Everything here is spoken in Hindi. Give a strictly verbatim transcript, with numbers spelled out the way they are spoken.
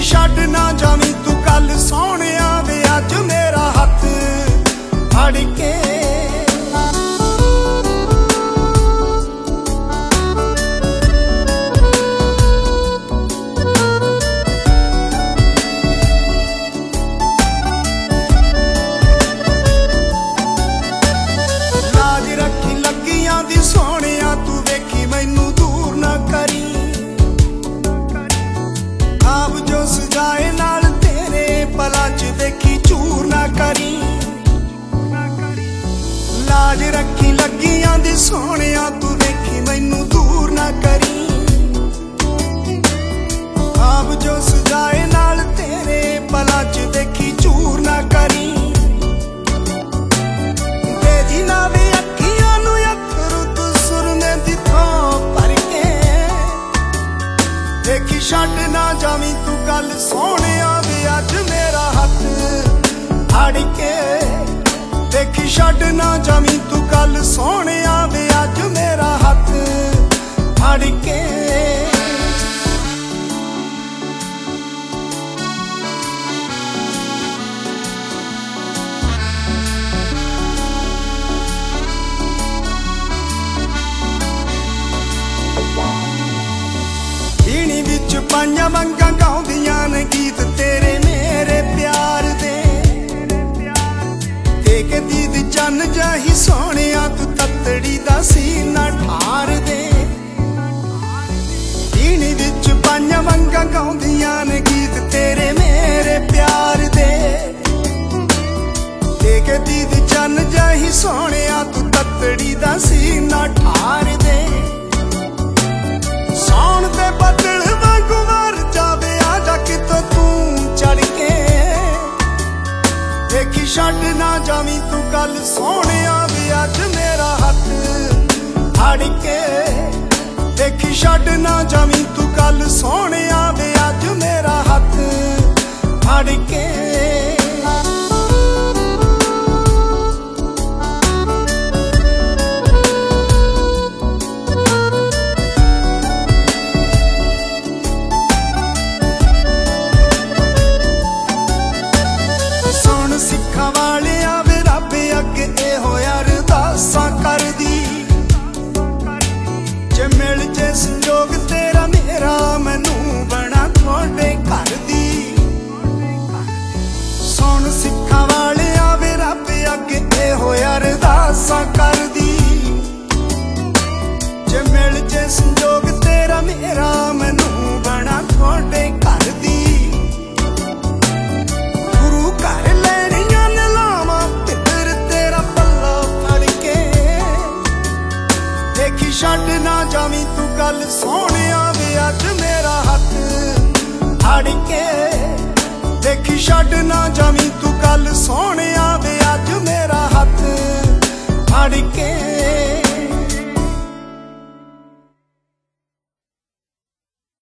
छड्ड ना जावीं तू कल सोहणिया वे अज मेरा हथ फड़ के। लाज रखी लगियां दी सोहणिया तू वेखी मैनू दूर ना करी। आप जो सजाए नाल तेरे पला च देखी चूर ना करी। लाज रखी लगियां दी सोहणिया तू देखी मैनू दूर ना करी। आप जो सजाए नाल तेरे पला च देखी चूर ना करी। तेजी ना वे अखियां नू अथरू तू सुरमे दी थां भर के। देखी छड्ड ना जावीं तू गल सोहणिया वे अज मेरा हथ फड़ के। देखी छड्ड ना जावीं तू गल सोहणिया वे अज मेरा हथ फड़ के। पीणी विच पाइयां वंगां गाउंदियां ने गीत तेरे मेरे प्यार दे। देख दीद चन्न जाही सोहणिया तू तत्तड़ी दा सीना ठार दे। पीणी विच पाइयां वंगां गाउंदियां ने गीत तेरे मेरे प्यार दे। देख दीद चन्न जाही सोहणिया तू तत्तड़ी दा सीना ठार दे। सौण ते बदल वांगू वार जावे आजा कितों तू चढ़ के। देखी छड्ड ना जावीं तू गल सोहणिया वे अज मेरा हथ फड़ के। देखी छड्ड ना जावीं तू गल सोहणिया वे अज मेरा हथ फड़ के। सिखा वाले वे रब अगे एहो अरदासां करदी। जे मिल जे संजोग तेरा मेरा मैनू बना थोड़े घर दी। सुन सिखा वाले वे रब अगे एहो अरदासां करदी। जे मिल जे संजोग तेरा मेरा मैनू बना थोड़े घर दी। छड्ड ना जावीं तू गल सोहणिया वे अज मेरा हथ फड़ के। देखी छड्ड ना जावीं तू गल सोहणिया